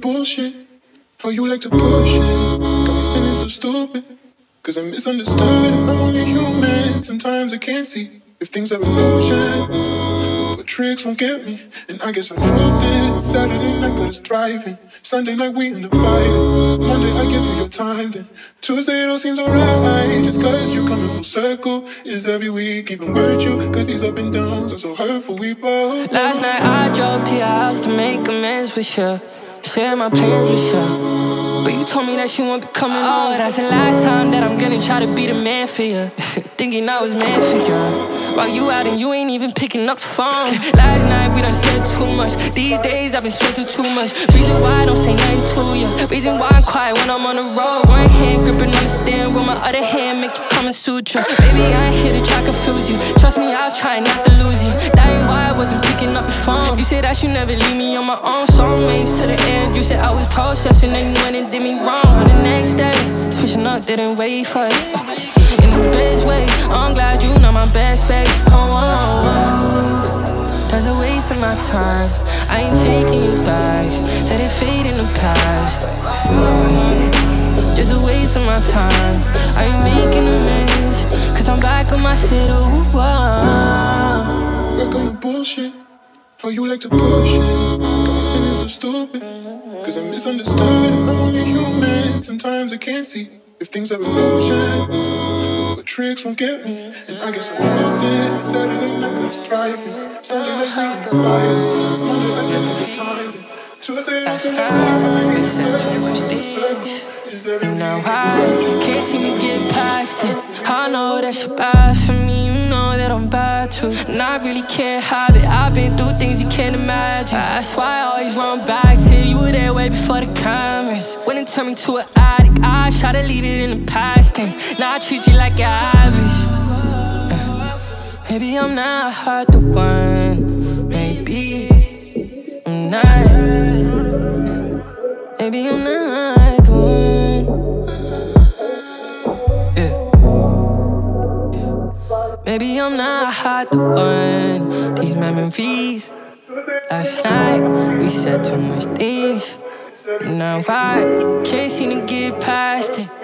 bullshit. How you like to push it. Got me feeling so stupid. Cause I'm misunderstood. I'm only human. Sometimes I can't see if things are illusion. But tricks won't get me. And I guess I proved it. Saturday night got us driving. Sunday night we in the fight. Monday I give you your time then. Tuesday it all seems alright. Just cause you coming full circle. Is every week even worth you? Cause these up and downs are so hurtful we both. Last night I drove to your house to make amends with you. Share my plans with you. But you told me that you won't be coming home. That's the last time that I'm gonna try to be the man for you. Thinking I was meant for you. While you out and you ain't even picking up the phone. Last night we done said too much. These days I've been stressing too much. Reason why I don't say nothing to you. Reason why I'm quiet when I'm on the road. One hand gripping on the steering wheel, my other hand make you Kama Sutra. Baby, I ain't here to try confuse you. Trust me, I was trying not to lose you. That ain't why I wasn't picking up the phone. You said that you never leave me on my own. Soulmates to the end. You said I was processing and you went and did me wrong. On the next day, switching up, didn't wait for it. In the best way, I'm glad you know my best babe. Oh, oh, oh. That's a waste of my time. I ain't taking you back. Let it fade in the past. Just a waste of my time. I ain't making amends. Cause I'm back on my shit. Oh, oh. Back on the bullshit. How you like to push it. Got me feeling so stupid. Cause I'm misunderstood. I'm only human. Sometimes I can't see if things are illusion. But tricks won't get me. And I guess I proved it. Saturday night I was driving. Sunday night we in the fire. Monday I give you time. Tuesday I said We said too much things. And now I can't seem to get past it. I know that you're bad for me. You know that I'm bad too. And I really can't have it. I've been through things you can't imagine. That's why I always run back to you. You were there way before the cameras. Wouldn't turn me to an addict. I try to leave it in the past tense. Now I treat you like you're average. Maybe I'm not the one. Maybe I'm not. Maybe I'm not the one. Yeah. Maybe I'm not the one. These memories. Last night we said too much things. Now I can't seem to get past it.